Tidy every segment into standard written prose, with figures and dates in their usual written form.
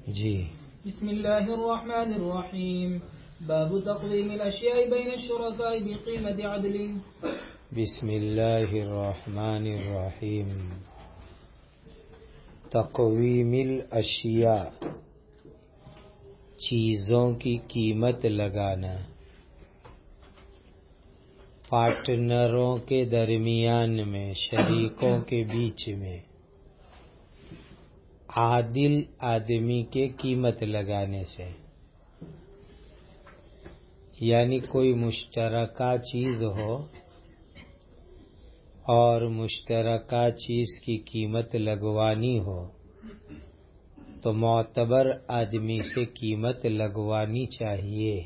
جی بسم اللہ الرحمن الرحیم باب تقویم الاشیاء بین الشرکاء بقیمت عدل. بسم اللہ الرحمن الرحیم. تقویم الاشیاء، چیزوں کی قیمت لگانا. پارٹنروں کے درمیان میں، شریکوں کے بیچ میں عادل آدمی کے قیمت لگانے سے، یعنی کوئی مشترکہ چیز ہو اور مشترکہ چیز کی قیمت لگوانی ہو تو معتبر آدمی سے قیمت لگوانی چاہیے.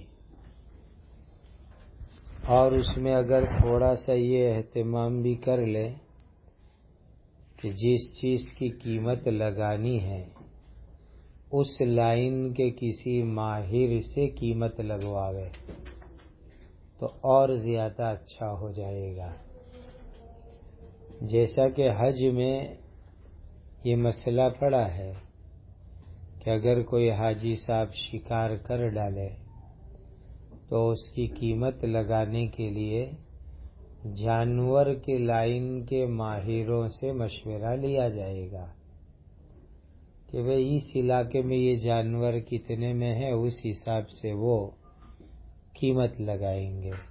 اور اس میں اگر تھوڑا سا یہ اہتمام بھی کر لے کہ جس چیز کی قیمت لگانی ہے اس لائن کے کسی ماہر سے قیمت لگواوے تو اور زیادہ اچھا ہو جائے گا. جیسا کہ حج میں یہ مسئلہ پڑا ہے کہ اگر کوئی حاجی صاحب شکار کر ڈالے تو اس کی قیمت لگانے کے لیے جانور کے لائن کے ماہروں سے مشورہ لیا جائے گا کہ بھئی اس علاقے میں یہ جانور کتنے میں ہے، اس حساب سے وہ قیمت لگائیں گے.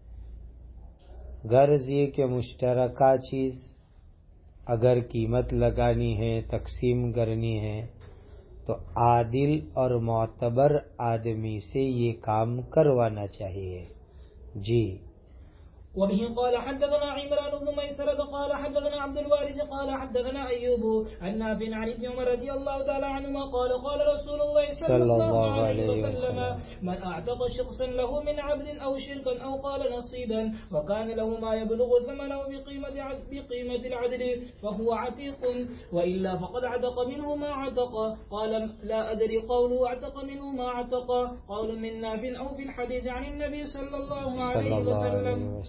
غرض یہ کہ مشترکہ چیز اگر قیمت لگانی ہے، تقسیم کرنی ہے تو عادل اور معتبر آدمی سے یہ کام کروانا چاہیے. جی. وبه قال حدثنا عمران بن ميسرة قال حدثنا عبد الوارث قال حدثنا أيوب عن نافع عن ابن عمر رضي الله تعالى عنهما قال قال رسول الله صلى الله عليه وسلم من أعتق شخصا له من عبد أو شركا أو قال نصيبا وكان له ما يبلغ ثمنه بقيمة العدل فهو عتيق، وإلا فقد عتق منه ما عتق. قال لا أدري قوله عتق منه ما عتق قول من نافع أو في الحديث عن النبي صلى الله عليه وسلم.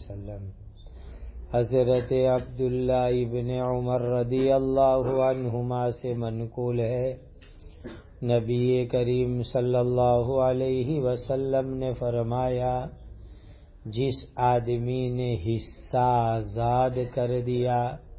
حضرت عبداللہ ابن عمر رضی اللہ عنہما سے منقول ہے، نبی کریم صلی اللہ علیہ وسلم نے فرمایا، جس آدمی نے حصہ آزاد کر دیا،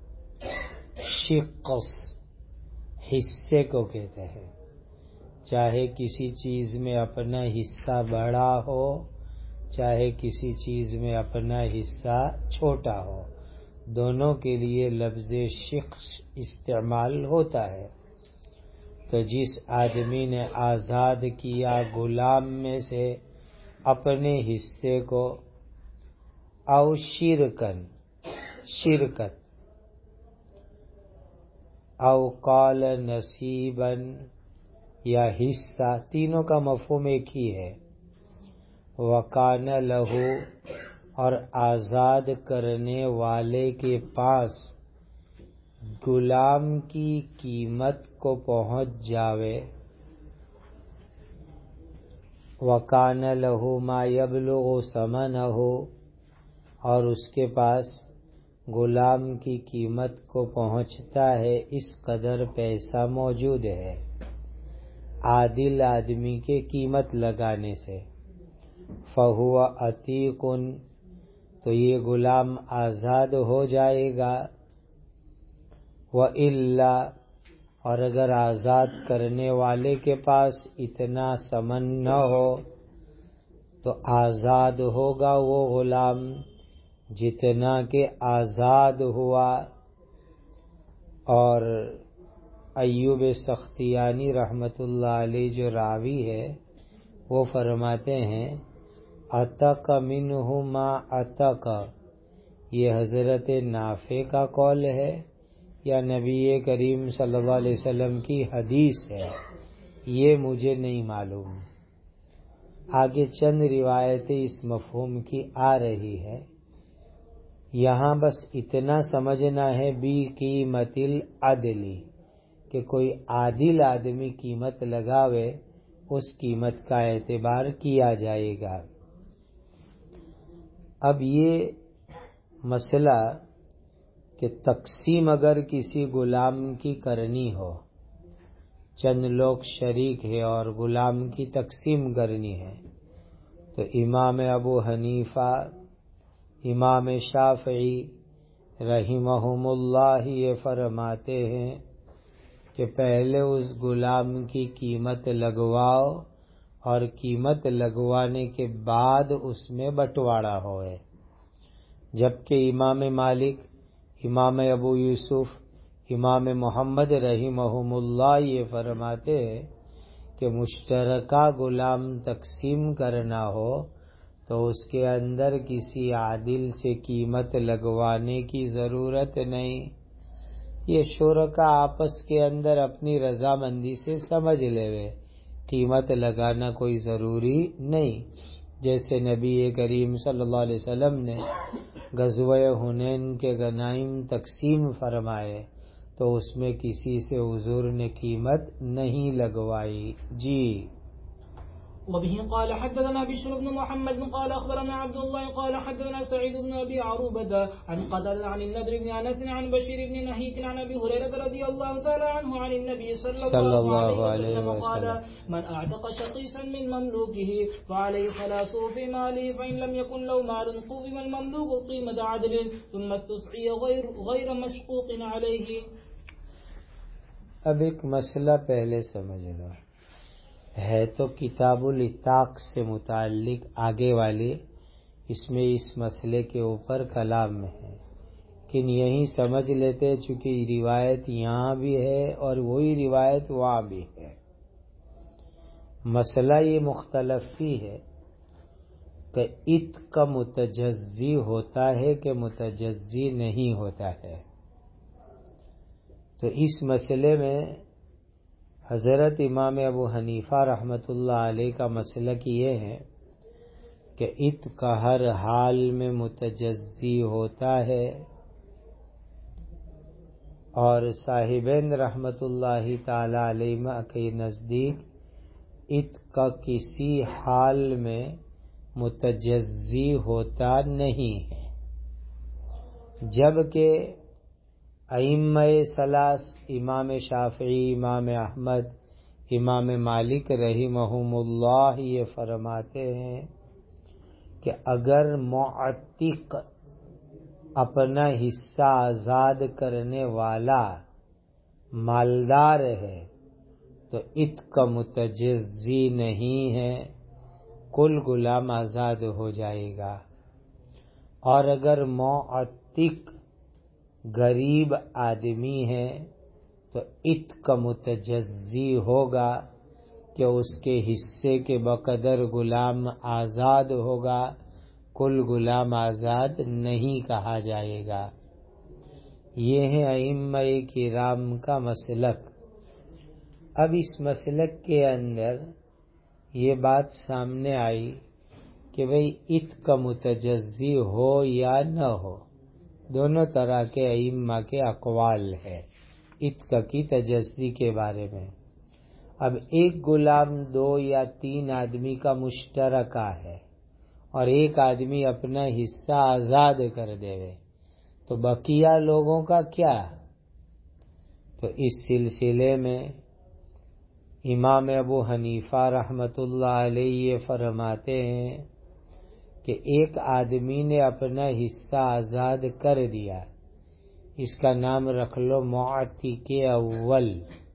شقص حصے کو کہتے ہیں، چاہے کسی چیز میں اپنا حصہ بڑا ہو چاہے کسی چیز میں اپنا حصہ چھوٹا ہو، دونوں کے لیے لفظ شخص استعمال ہوتا ہے. تو جس آدمی نے آزاد کیا غلام میں سے اپنے حصے کو، او شرکت او قال نصیبا یا حصہ، تینوں کا مفہوم ایک ہی ہے. وکان لہو اور آزاد کرنے والے کے پاس غلام کی قیمت کو پہنچ جاوے، وکان لہو ما یبلغ ثمنہ اور اس کے پاس غلام کی قیمت کو پہنچتا ہے، اس قدر پیسہ موجود ہے عادل آدمی کے قیمت لگانے سے، فہو عتیق تو یہ غلام آزاد ہو جائے گا. وَإِلَّا اور اگر آزاد کرنے والے کے پاس اتنا ثمن نہ ہو تو آزاد ہوگا وہ غلام جتنا کہ آزاد ہوا. اور ایوب سختیانی رحمت اللہ علیہ جو راوی ہے وہ فرماتے ہیں عتق منہ ما عتق، یہ حضرت نافع کا قول ہے یا نبی کریم صلی اللہ علیہ وسلم کی حدیث ہے، یہ مجھے نہیں معلوم. آگے چند روایتیں اس مفہوم کی آ رہی ہے. یہاں بس اتنا سمجھنا ہے بھی قیمت العدل، کہ کوئی عادل آدمی قیمت لگاوے اس قیمت کا اعتبار کیا جائے گا. اب یہ مسئلہ کہ تقسیم اگر کسی غلام کی کرنی ہو چند لوگ شریک ہے اور غلام کی تقسیم کرنی ہے، تو امام ابو حنیفہ، امام شافعی رحمہم اللہ یہ فرماتے ہیں کہ پہلے اس غلام کی قیمت لگواؤ اور قیمت لگوانے کے بعد اس میں بٹوارا ہوئے، جبکہ امام مالک، امام ابو یوسف، امام محمد رحمہم اللہ یہ فرماتے ہیں کہ مشترکہ غلام تقسیم کرنا ہو تو اس کے اندر کسی عادل سے قیمت لگوانے کی ضرورت نہیں، یہ شرکا آپس کے اندر اپنی رضامندی سے سمجھ لے، قیمت لگانا کوئی ضروری نہیں۔ جیسے نبی کریم صلی اللہ علیہ وسلم نے غزوہ حنین کے غنائم تقسیم فرمائے تو اس میں کسی سے حضور نے قیمت نہیں لگوائی۔ جی وبه قال حدثنا بشر بن محمد قال أخبرنا عبد الله قال حدثنا سعيد بن أبي عروبة عن قتادة عن النضر بن أنس عن بشير بن نهيك عن أبي هريرة رضي الله تعالى عنه عن النبي صلى الله عليه وسلم قال من أعتق شقيصا من مملوكه فعليه خلاصه في ماله فإن لم يكن له مال قوم المملوك قيمة عدل ثم استسعي غير مشقوق عليه۔ اب ایک مسئلہ پہلے سمجھ لو، ہے تو کتاب العتاق سے متعلق آگے والی، اس میں اس مسئلے کے اوپر کلام ہے، لیکن یہیں سمجھ لیتے چونکہ روایت یہاں بھی ہے اور وہی روایت وہاں بھی ہے۔ مسئلہ یہ مختلف ہی ہے کہ عتق کا متجزی ہوتا ہے کہ متجزی نہیں ہوتا ہے، تو اس مسئلے میں حضرت امام ابو حنیفہ رحمۃ اللہ علیہ کا مسلک یہ ہے کہ عتق ہر حال میں متجزی ہوتا ہے، اور صاحبین رحمۃ اللہ تعالی علیہ کے نزدیک عتق کسی حال میں متجزی ہوتا نہیں ہے، جبکہ ائمہ ثلاث امام شافعی، امام احمد، امام مالک رحمہم اللہ یہ فرماتے ہیں کہ اگر معتق اپنا حصہ آزاد کرنے والا مالدار ہے تو عتق متجزی نہیں ہے، کل غلام آزاد ہو جائے گا، اور اگر معتق غریب آدمی ہے تو عتق متجزی ہوگا کہ اس کے حصے کے بقدر غلام آزاد ہوگا، کل غلام آزاد نہیں کہا جائے گا۔ یہ ہے ائمہ کرام کا مسلک۔ اب اس مسلک کے اندر یہ بات سامنے آئی کہ بھئی عتق متجزی ہو یا نہ ہو، دونوں طرح کے ائمہ کے اقوال ہے عتق کی تجزی کے بارے میں۔ اب ایک غلام 2 یا 3 آدمی کا مشترکہ ہے اور ایک آدمی اپنا حصہ آزاد کر دے تو بقیہ لوگوں کا کیا؟ تو اس سلسلے میں امام ابو حنیفہ رحمۃ اللہ علیہ فرماتے ہیں کہ ایک آدمی نے اپنا حصہ آزاد کر دیا، اس کا نام رکھ لو معتق اول،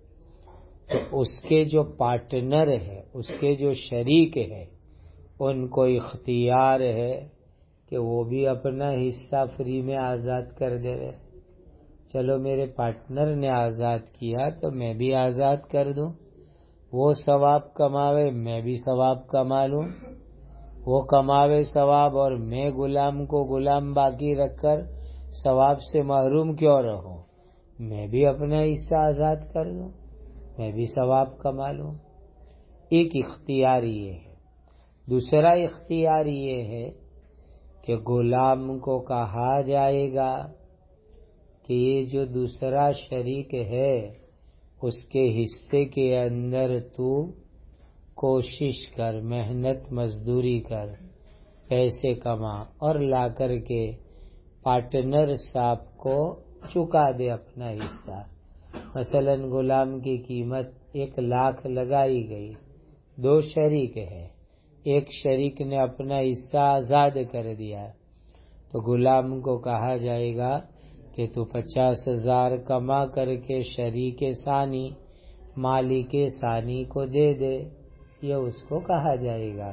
تو اس کے جو پارٹنر ہے، اس کے جو شریک ہے، ان کو اختیار ہے کہ وہ بھی اپنا حصہ فری میں آزاد کر دے۔ چلو میرے پارٹنر نے آزاد کیا تو میں بھی آزاد کر دوں، وہ ثواب کماوے میں بھی ثواب کما لوں، وہ کماوے ثواب اور میں غلام کو غلام باقی رکھ کر ثواب سے محروم کیوں رہوں، میں بھی اپنا حصہ آزاد کر لوں، میں بھی ثواب کما لوں۔ ایک اختیار یہ ہے۔ دوسرا اختیار یہ ہے کہ غلام کو کہا جائے گا کہ یہ جو دوسرا شریک ہے اس کے حصے کے اندر تو کوشش کر، محنت مزدوری کر، پیسے کما اور لا کر کے پارٹنر صاحب کو چکا دے اپنا حصہ، مثلا غلام کی قیمت 1,00,000 لگائی گئی، 2 شریک ہے، ایک شریک نے اپنا حصہ آزاد کر دیا، تو غلام کو کہا جائے گا کہ تو 50,000 کما کر کے شریک ثانی مالک ثانی کو دے دے، یہ اس کو کہا جائے گا۔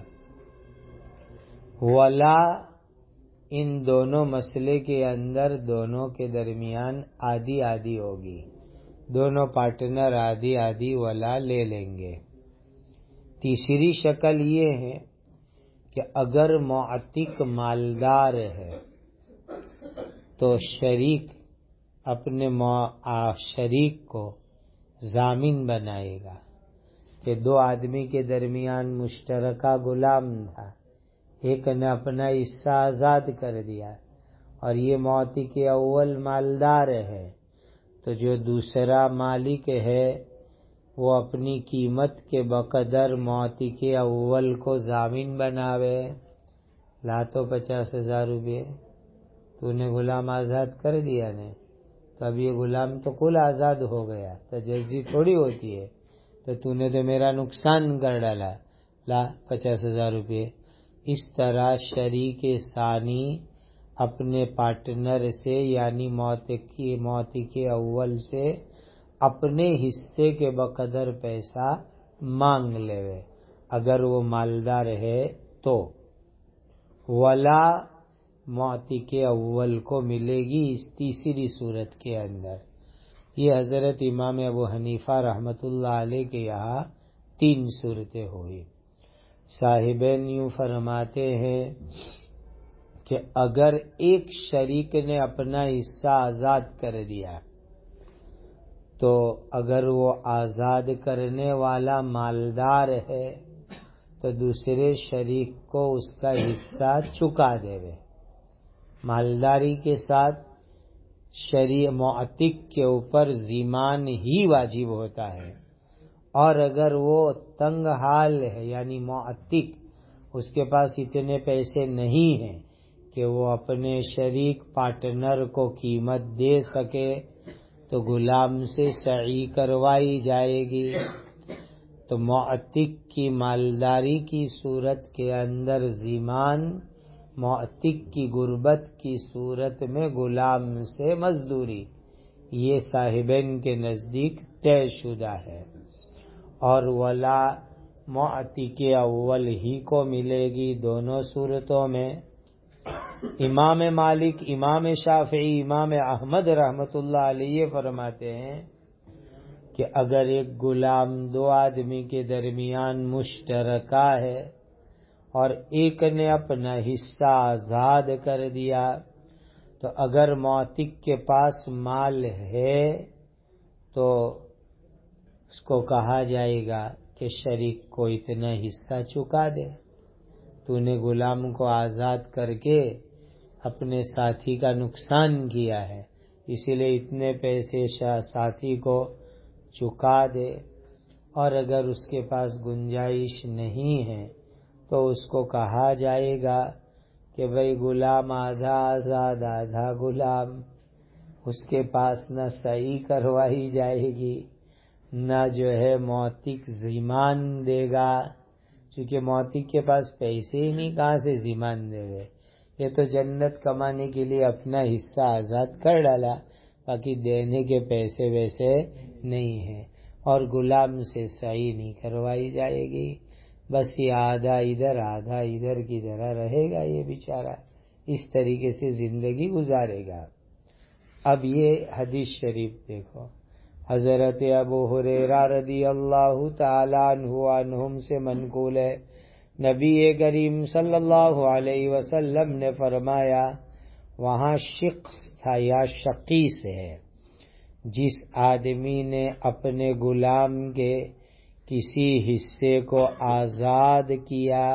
ولا ان دونوں مسئلے کے اندر دونوں کے درمیان آدھی آدھی ہوگی، دونوں پارٹنر آدھی آدھی ولا لے لیں گے۔ تیسری شکل یہ ہے کہ اگر معتق مالدار ہے تو شریک اپنے شریک کو ضامن بنائے گا کہ 2 آدمی کے درمیان مشترکہ غلام تھا، ایک نے اپنا حصہ آزاد کر دیا اور یہ معتق اول مالدار ہے، تو جو دوسرا مالک ہے وہ اپنی قیمت کے بقدر معتق اول کو ضامن بناوے۔ لا تو 50,000 روپے تو نے غلام آزاد کر دیا نے، تو اب یہ غلام تو کل آزاد ہو گیا، تجزی تھوڑی ہوتی ہے، تو نے تو میرا نقصان کر ڈالا، لا 50,000 روپے۔ اس طرح شریک ثانی اپنے پارٹنر سے یعنی معتق اول سے اپنے حصے کے بقدر پیسہ مانگ لے، اگر وہ مالدار ہے تو ولا معتق اول کو ملے گی اس تیسری صورت کے اندر۔ یہ حضرت امام ابو حنیفہ رحمۃ اللہ علیہ کے یہاں 3 صورتیں ہوئی۔ صاحبین یوں فرماتے ہیں کہ اگر ایک شریک نے اپنا حصہ آزاد کر دیا تو اگر وہ آزاد کرنے والا مالدار ہے تو دوسرے شریک کو اس کا حصہ چکا دے، مالداری کے ساتھ معتق کے اوپر ضمان ہی واجب ہوتا ہے، اور اگر وہ تنگ حال ہے یعنی معتق اس کے پاس اتنے پیسے نہیں ہیں کہ وہ اپنے شریک پارٹنر کو قیمت دے سکے تو غلام سے سعی کروائی جائے گی، تو معتق کی مالداری کی صورت کے اندر ضمان، معتق کی غربت کی صورت میں غلام سے مزدوری، یہ صاحبین کے نزدیک طے شدہ ہے، اور ولا معتق اول ہی کو ملے گی دونوں صورتوں میں۔ امام مالک، امام شافعی، امام احمد رحمۃ اللہ علیہ فرماتے ہیں کہ اگر ایک غلام 2 آدمی کے درمیان مشترکہ ہے اور ایک نے اپنا حصہ آزاد کر دیا تو اگر معتق کے پاس مال ہے تو اس کو کہا جائے گا کہ شریک کو اتنا حصہ چکا دے، تو نے غلام کو آزاد کر کے اپنے ساتھی کا نقصان کیا ہے، اسی لیے اتنے پیسے ساتھی کو چکا دے، اور اگر اس کے پاس گنجائش نہیں ہے تو اس کو کہا جائے گا کہ بھئی غلام آدھا آزاد آدھا غلام، اس کے پاس نہ صحیح کروائی جائے گی نہ جو ہے معتق ضمان دے گا، چونکہ معتق کے پاس پیسے ہی نہیں، کہاں سے ضمان دے گے، یہ تو جنت کمانے کے لیے اپنا حصہ آزاد کر ڈالا، باقی دینے کے پیسے ویسے نہیں ہیں، اور غلام سے صحیح نہیں کروائی جائے گی، بس یہ آدھا ادھر کی طرح رہے گا، یہ بیچارہ اس طریقے سے زندگی گزارے گا۔ اب یہ حدیث شریف دیکھو، حضرت ابو ہریرہ رضی اللہ تعالی عنہم سے منقول ہے، نبی کریم صلی اللہ علیہ وسلم نے فرمایا، وہاں شخص تھا یا شقیص ہے، جس آدمی نے اپنے غلام کے کسی حصے کو آزاد کیا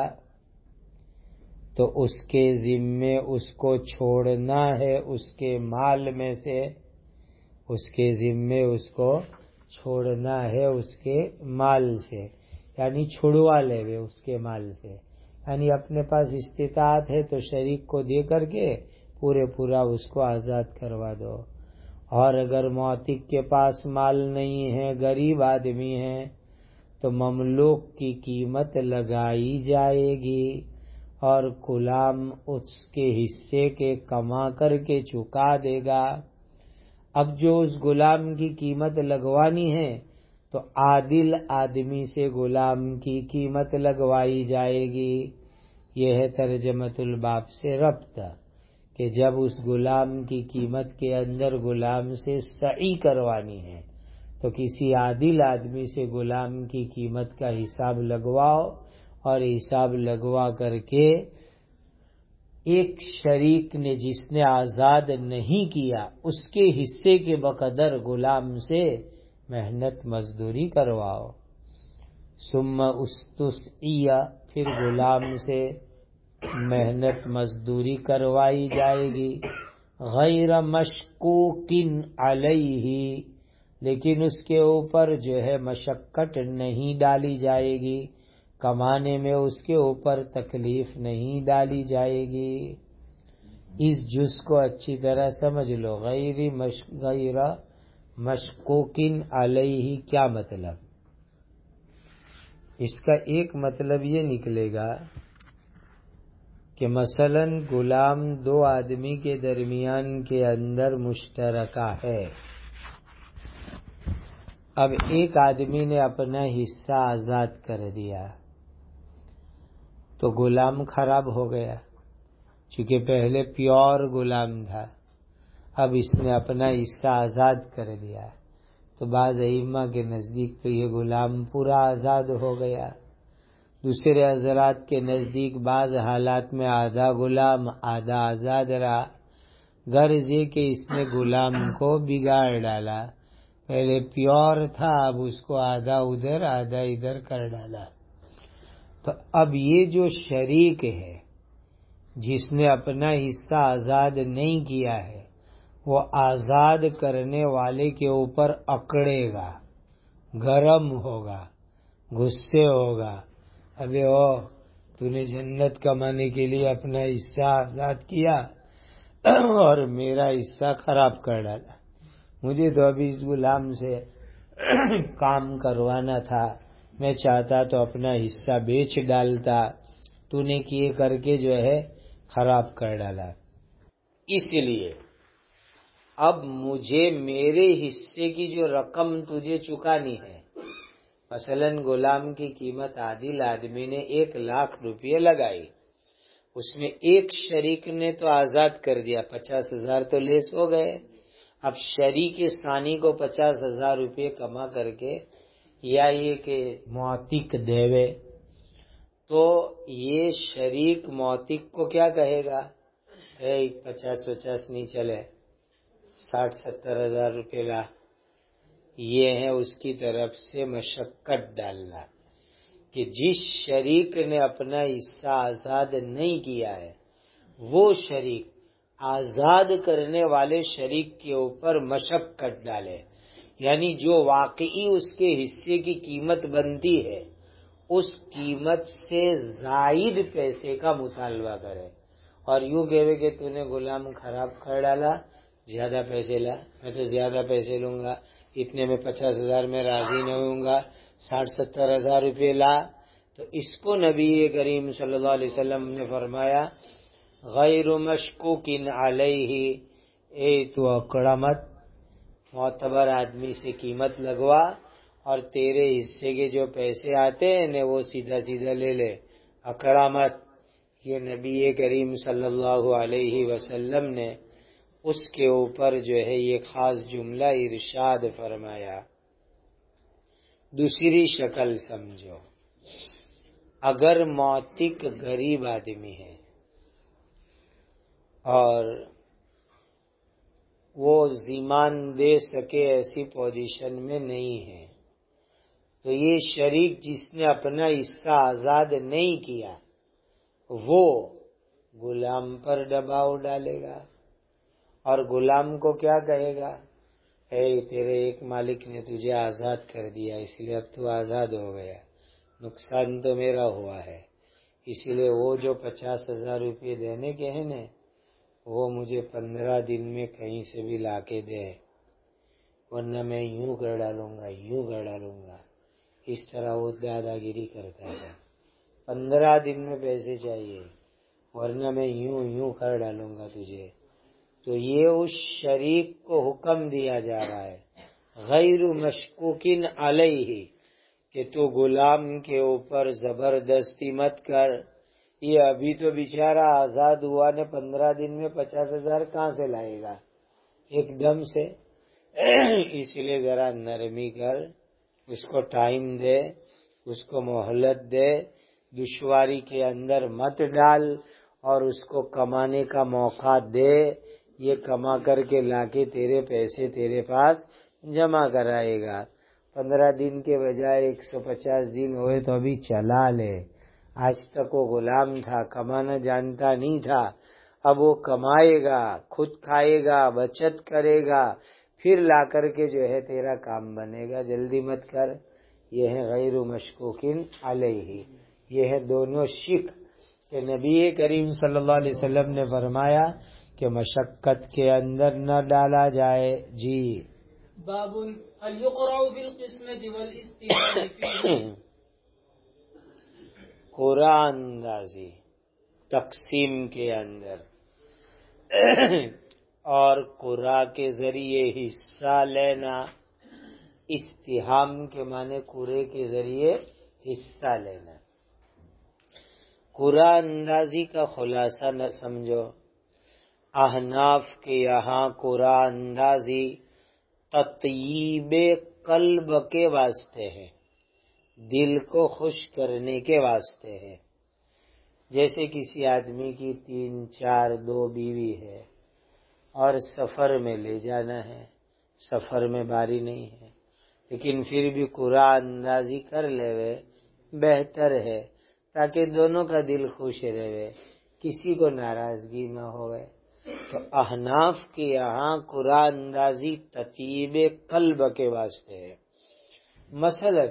تو اس کے ذمے اس کو چھوڑنا ہے، اس کے مال میں سے اس کے ذمے اس کو چھوڑنا ہے، اس کے مال سے، یعنی چھڑوا لے گے اس کے مال سے، یعنی اپنے پاس استطاعت ہے تو شریک کو دے کر کے پورا اس کو آزاد کروا دو، اور اگر معتق کے پاس مال نہیں ہے، غریب آدمی ہے، تو مملوک کی قیمت لگائی جائے گی اور غلام اس کے حصے کے کما کر کے چکا دے گا۔ اب جو اس غلام کی قیمت لگوانی ہے تو عادل آدمی سے غلام کی قیمت لگوائی جائے گی۔ یہ ہے ترجمۃ الباب سے ربط، کہ جب اس غلام کی قیمت کے اندر غلام سے سعی کروانی ہے تو کسی عادل آدمی سے غلام کی قیمت کا حساب لگواؤ، اور حساب لگوا کر کے ایک شریک نے جس نے آزاد نہیں کیا اس کے حصے کے بقدر غلام سے محنت مزدوری کرواؤ۔ ثم استسعی، پھر غلام سے محنت مزدوری کروائی جائے گی، غیر مشکوک علیہ، لیکن اس کے اوپر جو ہے مشقت نہیں ڈالی جائے گی، کمانے میں اس کے اوپر تکلیف نہیں ڈالی جائے گی۔ اس جز کو اچھی طرح سمجھ لو، غیر مشکوک علیہ کیا مطلب؟ اس کا ایک مطلب یہ نکلے گا کہ مثلا غلام دو آدمی کے درمیان کے اندر مشترکہ ہے، اب ایک آدمی نے اپنا حصہ آزاد کر دیا تو غلام خراب ہو گیا، چونکہ پہلے پیور غلام تھا، اب اس نے اپنا حصہ آزاد کر دیا تو بعض ائمہ کے نزدیک تو یہ غلام پورا آزاد ہو گیا۔ دوسرے حضرات کے نزدیک بعض حالات میں آدھا غلام آدھا آزاد رہا، غرض یہ کہ اس نے غلام کو بگاڑ ڈالا، پہلے پیور تھا اب اس کو آدھا ادھر آدھا ادھر کر ڈالا۔ تو اب یہ جو شریک ہے جس نے اپنا حصہ آزاد نہیں کیا ہے وہ آزاد کرنے والے کے اوپر اکڑے گا، گرم ہوگا، غصے ہوگا، ابے تو نے جنت کمانے کے لیے اپنا حصہ آزاد کیا اور میرا حصہ خراب کر ڈالا، مجھے تو ابھی اس غلام سے کام کروانا تھا، میں چاہتا تو اپنا حصہ بیچ ڈالتا، تو نے کیے کر کے جو ہے خراب کر ڈالا، اس لیے اب مجھے میرے حصے کی جو رقم تجھے چکانی ہے، مثلا غلام کی قیمت عادل آدمی نے 1,00,000 روپے لگائی، اس میں ایک شریک نے تو آزاد کر دیا، 50,000 تو لیس ہو گئے، اب شریک ثانی کو 50,000 روپے کما کر کے یا یہ کہ معتق دیوے تو یہ شریک معتق کو کیا کہے گا، 50 نہیں چلے 60-70 ہزار روپے لا، یہ ہے اس کی طرف سے مشقت ڈالنا کہ جس شریک نے اپنا حصہ آزاد نہیں کیا ہے وہ شریک آزاد کرنے والے شریک کے اوپر مشقت ڈالے، یعنی جو واقعی اس کے حصے کی قیمت بنتی ہے اس قیمت سے زائد پیسے کا مطالبہ کرے، اور یوں کہے کہ تو نے غلام خراب کر ڈالا، زیادہ پیسے لا، میں تو زیادہ پیسے لوں گا، اتنے میں 50,000 میں راضی نہیں ہوں گا، 60-70 ہزار روپے لا، تو اس کو نبی کریم صلی اللہ علیہ وسلم نے فرمایا غیر مشکوک علیہ، تو اکڑا مت، معتبر آدمی سے قیمت لگوا اور تیرے حصے کے جو پیسے آتے ہیں وہ سیدھا سیدھا لے لے، اکڑا مت۔ یہ نبی کریم صلی اللہ علیہ وسلم نے اس کے اوپر جو ہے یہ خاص جملہ ارشاد فرمایا۔ دوسری شکل سمجھو، اگر معتق غریب آدمی ہے اور وہ زیمان دے سکے ایسی پوزیشن میں نہیں ہے تو یہ شریک جس نے اپنا حصہ آزاد نہیں کیا وہ غلام پر دباؤ ڈالے گا اور غلام کو کیا کہے گا، تیرے ایک مالک نے تجھے آزاد کر دیا اس لیے اب تو آزاد ہو گیا، نقصان تو میرا ہوا ہے، اسی لیے وہ جو 50,000 روپے دینے کے ہیں نا وہ مجھے 15 دن میں کہیں سے بھی لا کے دے، ورنہ میں یوں کر ڈالوں گا، یوں کر ڈالوں گا. اس طرح وہ دادا گیری کرتا ہے. 15 دن میں پیسے چاہیے ورنہ میں یوں کر ڈالوں گا تجھے. تو یہ اس شریک کو حکم دیا جا رہا ہے غیر مشکوکن علیہ کہ تو غلام کے اوپر زبردستی مت کر. یہ ابھی تو بیچارہ آزاد ہوا نے 15 دن میں 50,000 کہاں سے لائے گا ایک دم سے. اس لیے ذرا نرمی کر، اس کو ٹائم دے، اس کو مہلت دے، دشواری کے اندر مت ڈال اور اس کو کمانے کا موقع دے. یہ کما کر کے لا کے تیرے پیسے تیرے پاس جمع کرائے گا. 15 دن کے بجائے 150 دن ہوئے تو ابھی چلا لے. آج تک وہ غلام تھا، کمانا جانتا نہیں تھا. اب وہ کمائے گا، خود کھائے گا، بچت کرے گا، پھر لا کر کے جو ہے تیرا کام بنے گا. جلدی مت کر. یہ ہے غیر مشکوکن علیہ. یہ ہے دونوں شک کہ نبی کریم صلی اللہ علیہ وسلم نے فرمایا کہ مشقت کے اندر نہ ڈالا جائے. جی باب هل يقرع في القسمة والاستهام فيه. قرآن اندازی تقسیم کے اندر اور قرآن کے ذریعے حصہ لینا. استہام کے معنی قرے کے ذریعے حصہ لینا. قرآن اندازی کا خلاصہ نہ سمجھو. احناف کے یہاں قرآن اندازی تطیب قلب کے واسطے ہے، دل کو خوش کرنے کے واسطے ہے. جیسے کسی آدمی کی 3 4 2 بیوی ہے اور سفر میں لے جانا ہے، سفر میں باری نہیں ہے، لیکن پھر بھی قرآن اندازی کر لے وے بہتر ہے تاکہ دونوں کا دل خوش رہے، کسی کو ناراضگی نہ ہوئے. تو احناف کے یہاں قرآن اندازی تطیب قلب کے واسطے ہے. مثلا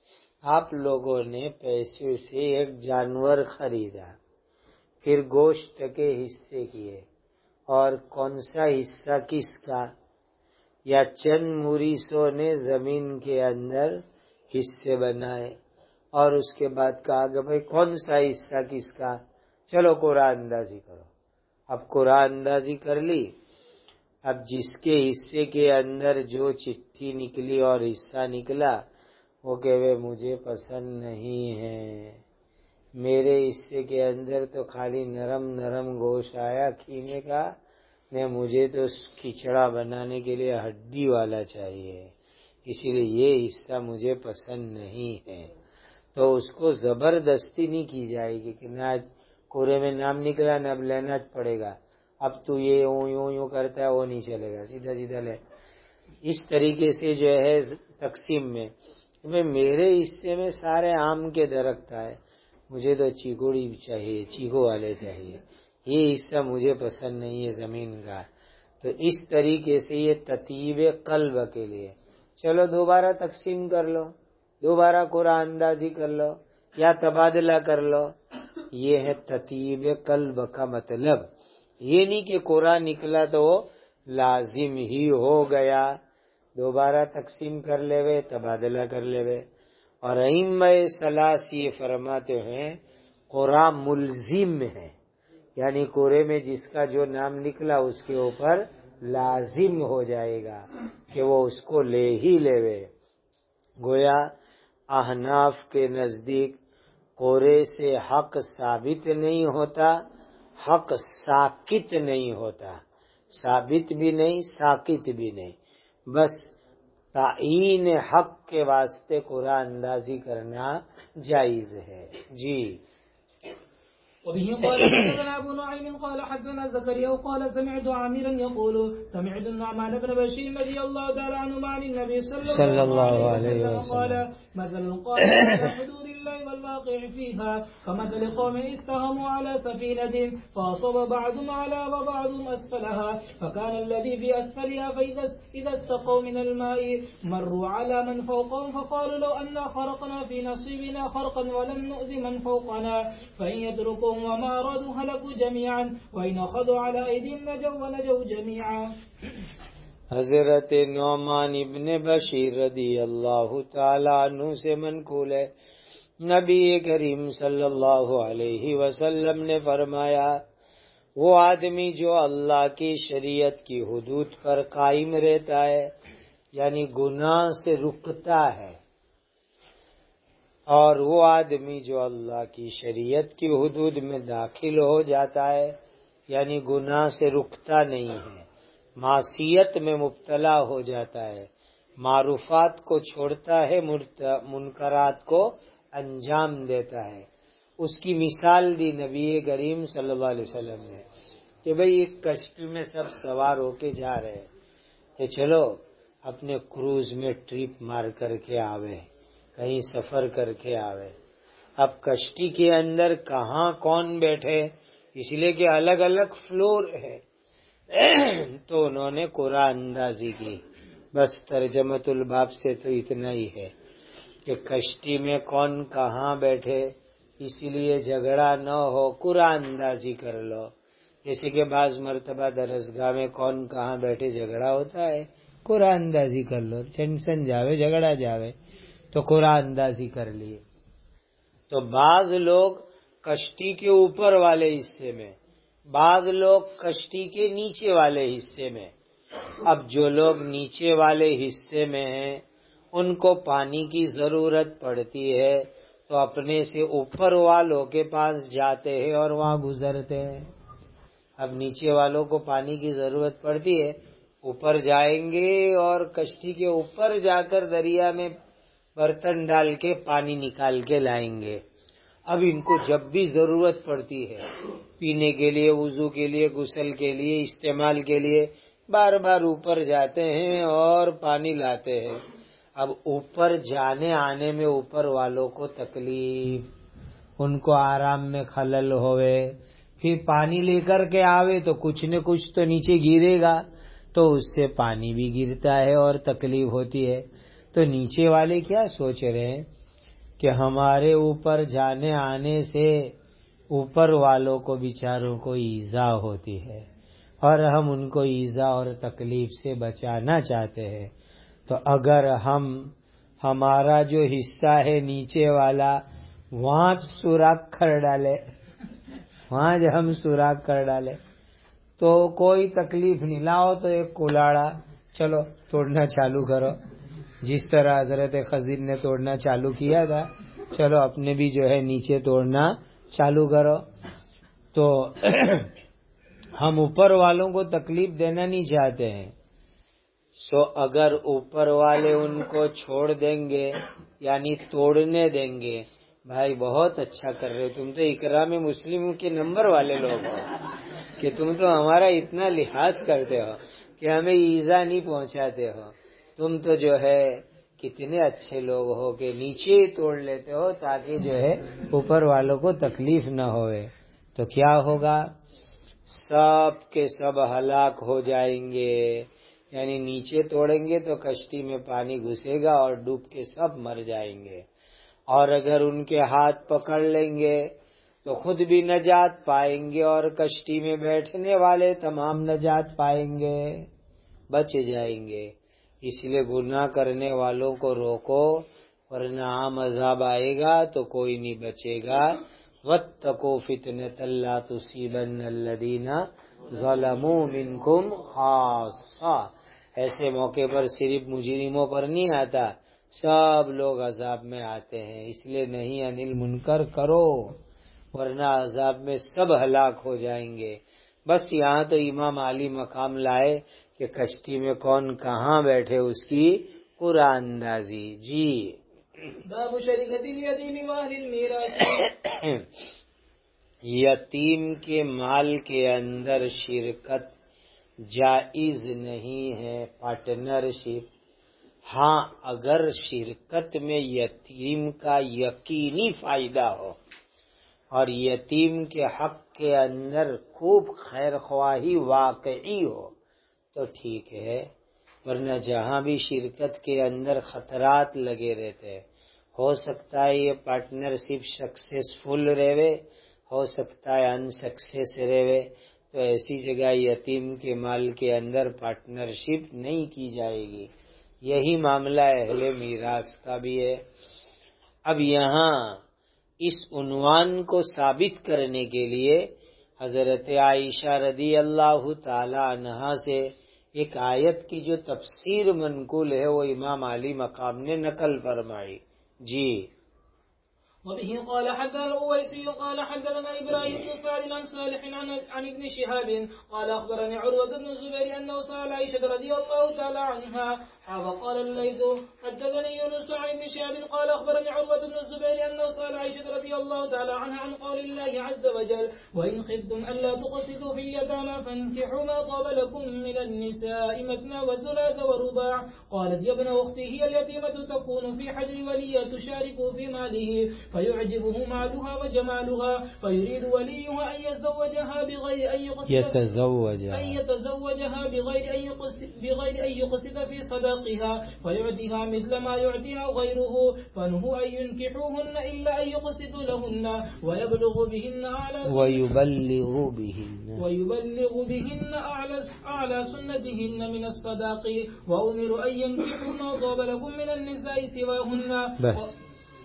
آپ لوگوں نے پیسے سے ایک جانور خریدا، پھر گوشت کے حصے کیے، اور کون سا حصہ کس کا، یا چند موریثوں نے زمین کے اندر حصے بنائے اور اس کے بعد کہا کہ بھائی کون سا حصہ کس کا، چلو قرآن اندازی کرو. اب قرآن اندازی کر لی. اب جس کے حصے کے اندر جو چٹھی نکلی اور حصہ نکلا وہ کہ مجھے پسند نہیں ہے، میرے حصے کے اندر تو خالی نرم نرم گوشت آیا کھینے کا، نہیں مجھے تو کھچڑا بنانے کے لیے ہڈی والا چاہیے، اسی لیے یہ حصہ مجھے پسند نہیں ہے. تو اس کو زبردستی نہیں کی جائے گی کہ نہ کورے میں نام نکلا نہ اب لینا پڑے گا، اب تو یہ یوں کرتا ہے، وہ نہیں چلے گا، سیدھا سیدھا لے. اس طریقے سے جو ہے تقسیم میں میرے حصے میں سارے آم کے درخت آئے، مجھے تو چیکوڑی چاہیے، چیکو والے چاہیے، یہ حصہ مجھے پسند نہیں ہے زمین کا. تو اس طریقے سے یہ تطیب قلب کے لیے چلو دوبارہ تقسیم کر لو، دوبارہ قرآن اندازی کر لو یا تبادلہ کر لو. یہ ہے تطیب قلب کا مطلب. یہ نہیں کہ قرآن نکلا تو وہ لازم ہی ہو گیا، دوبارہ تقسیم کر لے وے، تبادلہ کر لے وے. اور ائمہ ثلاث یہ فرماتے ہیں قرآن ملزم ہے، یعنی قرے میں جس کا جو نام نکلا اس کے اوپر لازم ہو جائے گا کہ وہ اس کو لے ہی لے وے. گویا احناف کے نزدیک قرے سے حق ثابت نہیں ہوتا، حق ساکت نہیں ہوتا، ثابت بھی نہیں ساکت بھی نہیں، بس تعیین حق کے واسطے قرآن اندازی کرنا جائز ہے. جی وبه قال حدثنا ابو نعيم قال حدثنا زكريا وقال سمعت عامرا يقول سمعت النعمان بن بشير رضي الله تعالى عنه عن النبي صلى الله عليه وسلم قال مثل القائم على حدود الله والواقع فيها كمثل قوم استهموا على سفينة فأصاب بعضهم على وبعضهم أسفلها فكان الذي في أسفلها فإذا استقوا من الماء مروا على من فوقهم فقالوا لو أن خرقنا في نصيبنا خرقا ولم نؤذ من فوقنا فإن يتركوا وما أرادوا هلكوا جميعا وإن أخذوا على أيديهم نجوا ونجوا جميعا. حضرت نعمان ابن بشیر رضی اللہ تعالی عنہ سے منقول ہے، نبی کریم صلی اللہ علیہ وسلم نے فرمایا، وہ آدمی جو اللہ کی شریعت کی حدود پر قائم رہتا ہے، یعنی گناہ سے رکتا ہے، اور وہ آدمی جو اللہ کی شریعت کی حدود میں داخل ہو جاتا ہے، یعنی گناہ سے رکتا نہیں ہے، معصیت میں مبتلا ہو جاتا ہے، معروفات کو چھوڑتا ہے، منکرات کو انجام دیتا ہے، اس کی مثال دی نبی کریم صلی اللہ علیہ وسلم نے کہ بھئی ایک کشتی میں سب سوار ہو کے جا رہے ہیں کہ چلو اپنے کروز میں ٹرپ مار کر کے آوے، کہیں سفر کر کے آوے۔ اب کشتی کے اندر کہاں کون بیٹھے، اس لیے کہ الگ الگ فلور ہے، تو انہوں نے قرآن اندازی کی۔ بس ترجمۃ الباب سے تو اتنا ہی ہے کہ کشتی میں کون کہاں بیٹھے، اس لیے جھگڑا نہ ہو، قرآن اندازی کر لو۔ جیسے کہ بعض مرتبہ درسگاہ میں کون کہاں بیٹھے جھگڑا ہوتا ہے، قرآن اندازی کر لو، ٹینشن جاوے، جھگڑا جاوے، تو قرآن اندازی کر لیے۔ تو بعض لوگ کشتی کے اوپر والے حصے میں، بعض لوگ کشتی کے نیچے والے حصے میں۔ اب جو لوگ نیچے والے حصے میں ہیں ان کو پانی کی ضرورت پڑتی ہے تو اپنے سے اوپر والوں کے پاس جاتے ہیں اور وہاں گزرتے ہیں۔ اب نیچے والوں کو پانی کی ضرورت پڑتی ہے، اوپر جائیں گے اور کشتی کے اوپر جا کر دریا میں برتن ڈال کے پانی نکال کے لائیں گے۔ اب ان کو جب بھی ضرورت پڑتی ہے پینے کے لیے، وضو کے لیے، غسل کے لیے، استعمال کے لیے، بار بار اوپر جاتے ہیں اور پانی لاتے ہیں۔ اب اوپر جانے آنے میں اوپر والوں کو تکلیف، ان کو آرام میں خلل ہوئے، پھر پانی لے کر کے آوے تو کچھ نہ کچھ تو نیچے گرے گا، تو اس سے پانی بھی گرتا ہے اور تکلیف ہوتی ہے۔ تو نیچے والے کیا سوچ رہے ہیں کہ ہمارے اوپر جانے آنے سے اوپر والوں کو بیچاروں کو ایذا ہوتی ہے اور ہم ان کو ایذا اور تکلیف سے بچانا چاہتے ہیں، تو اگر ہمارا جو حصہ ہے نیچے والا وہاں سوراخ کر ڈالے، وہاں جو ہم سوراخ کر ڈالے تو کوئی تکلیف نہیں، لاؤ تو ایک کلاڑا، چلو توڑنا چالو کرو، جس طرح حضرت خضر نے توڑنا چالو کیا تھا، چلو اپنے بھی جو ہے نیچے توڑنا چالو کرو۔ تو ہم اوپر والوں کو تکلیف دینا نہیں چاہتے ہیں، سو اگر اوپر والے ان کو چھوڑ دیں گے یعنی توڑنے دیں گے، بھائی بہت اچھا کر رہے، تم تو اکرام مسلم کے نمبر والے لوگ ہو کہ تم تو ہمارا اتنا لحاظ کرتے ہو کہ ہمیں ایذا نہیں پہنچاتے ہو، تم تو جو ہے کتنے اچھے لوگ ہو کہ نیچے ہی توڑ لیتے ہو تاکہ جو ہے اوپر والوں کو تکلیف نہ ہوئے۔ تو کیا ہوگا، سب کے سب ہلاک ہو جائیں گے، یعنی نیچے توڑیں گے تو کشتی میں پانی گھسے گا اور ڈوب کے سب مر جائیں گے، اور اگر ان کے ہاتھ پکڑ لیں گے تو خود بھی نجات پائیں گے اور کشتی میں بیٹھنے والے تمام نجات پائیں گے، بچ جائیں گے۔ اس لیے گناہ کرنے والوں کو روکو ورنہ عام عذاب آئے گا تو کوئی نہیں بچے گا۔ وَاتَّقُوا فِتْنَةً لَا تُصِيبَنَّ الَّذِينَ ظَلَمُوا مِنْكُمْ خَاصَّةً، ایسے موقع پر صرف مجرموں پر نہیں آتا، سب لوگ عذاب میں آتے ہیں، اس لیے نہیں عن المنکر کرو ورنہ عذاب میں سب ہلاک ہو جائیں گے۔ بس یہاں تو امام علی مقام لائے کہ کشتی میں کون کہاں بیٹھے اس کی قرآن اندازی۔ جی باب شریکت الیتیم واہل المیراث۔ یتیم کے مال کے اندر شرکت جائز نہیں ہے، پارٹنرشپ، ہاں اگر شرکت میں یتیم کا یقینی فائدہ ہو اور یتیم کے حق کے اندر خوب خیر خواہی واقعی ہو تو ٹھیک ہے، ورنہ جہاں بھی شرکت کے اندر خطرات لگے رہتے ہیں، ہو سکتا ہے یہ پارٹنرشپ سکسیسفل رہے، ہو سکتا ہے ان سکسیس رہے، تو ایسی جگہ یتیم کے مال کے اندر پارٹنرشپ نہیں کی جائے گی۔ یہی معاملہ اہل میراث کا بھی ہے۔ اب یہاں اس عنوان کو ثابت کرنے کے لیے حضرت عائشہ رضی اللہ تعالی عنہا سے ایک آیت کی جو تفسیر منقول ہے وہ امام علی مقام نے نقل فرمائی۔ جی وبه قال حدثنا الأويسي قال حدثنا إبراهيم بن سعد عن صالح عن ابن شهاب قال أخبرني عروة بن الزبير أنه سأل عائشة رضي الله تعالى عنها قال الليث حدثني يونس عن ابن شهاب قال أخبرني عروة بن الزبير أنه سأل عائشة رضي الله تعالى عنها عن قول الله عز وجل وإن خفتم ألا تقسطوا في اليتامى فانكحوا ما طاب لكم من النساء مثنى وثلاث ورباع قالت يا ابن أختي هي اليتيمة تكون في حجر ولي تشارك في ماله فيعجبه مالها وجمالها فيريد وليها أن يتزوجها بغير أن يقسط في صداقها فيعطيها مثل ما يعطيها غيره فنهوا أن ينكحوهن إلا أن يقسطوا لهن ويبلغ بهن أعلى سنتهن من الصداق وأمر أن ينكحوا ما طاب لكم من النساء سواهن۔ بس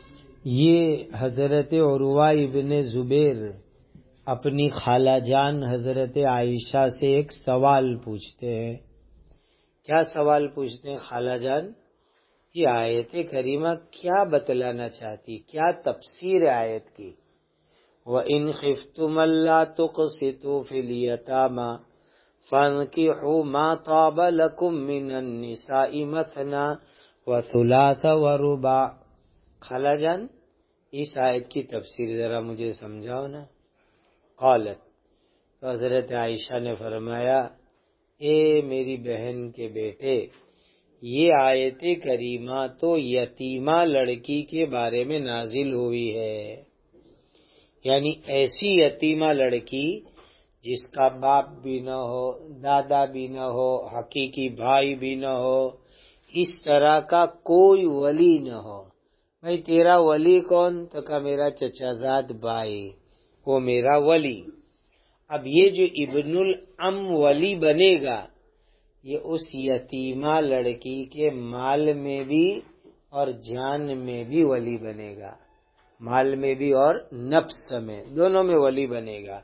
یہ حضرت عروہ ابن زبیر اپنی خالہ جان حضرت عائشہ سے ایک سوال پوچھتے ہیں۔ کیا سوال پوچھتے ہیں خالہ جان؟ یہ آیت کریمہ کیا بتلانا چاہتی، کیا تفسیر آیت کی؟ وَإِنْ خِفْتُمْ أَلَّا تُقْسِطُوا فِي الْيَتَامَى فَانكِحُوا مَا طَابَ لَكُم مِّنَ النِّسَاءِ مَثْنَى وَثُلَاثَ وَرُبَاعَ۔ خالہ جان اس آیت کی تفسیر ذرا مجھے سمجھاؤ نا۔ قالت تو حضرت عائشہ نے فرمایا اے میری بہن کے بیٹے، یہ آیت کریمہ تو یتیمہ لڑکی کے بارے میں نازل ہوئی ہے، یعنی ایسی یتیمہ لڑکی جس کا باپ بھی نہ ہو، دادا بھی نہ ہو، حقیقی بھائی بھی نہ ہو، اس طرح کا کوئی ولی نہ ہو۔ بھائی تیرا ولی کون؟ تو کہا میرا چچا زاد بھائی، وہ میرا ولی۔ اب یہ جو ابن العم ولی بنے گا یہ اس یتیمہ لڑکی کے مال میں بھی اور جان میں بھی ولی بنے گا، مال میں بھی اور نفس میں، دونوں میں ولی بنے گا۔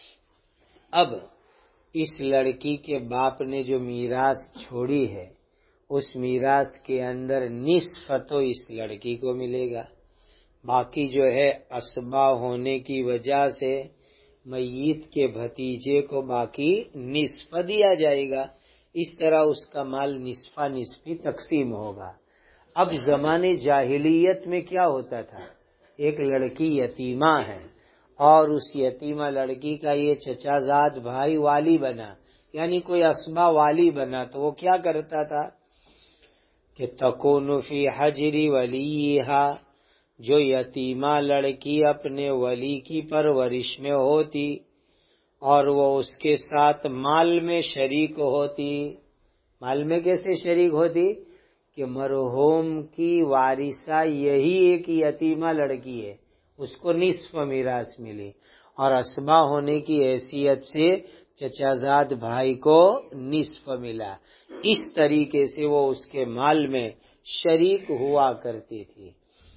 اب اس لڑکی کے باپ نے جو میراث چھوڑی ہے اس میراث کے اندر نصف تو اس لڑکی کو ملے گا، باقی جو ہے اسبا ہونے کی وجہ سے میت کے بھتیجے کو باقی نصف دیا جائے گا۔ اس طرح اس کا مال نصفہ نصفی تقسیم ہوگا۔ اب زمانے جاہلیت میں کیا ہوتا تھا، ایک لڑکی یتیمہ ہے اور اس یتیمہ لڑکی کا یہ چچا زاد بھائی والی بنا، یعنی کوئی اسبا والی بنا، تو وہ کیا کرتا تھا کہ تکون فی حجر ولیہا، جو یتیمہ لڑکی اپنے ولی کی پرورش میں ہوتی اور وہ اس کے ساتھ مال میں شریک ہوتی۔ مال میں کیسے شریک ہوتی کہ مرحوم کی وارثہ یہی ایک یتیمہ لڑکی ہے، اس کو نصف میراث ملی، اور اسبا ہونے کی حیثیت سے چچا زاد بھائی کو نصف ملا۔ اس طریقے سے وہ اس کے مال میں شریک ہوا کرتی تھی۔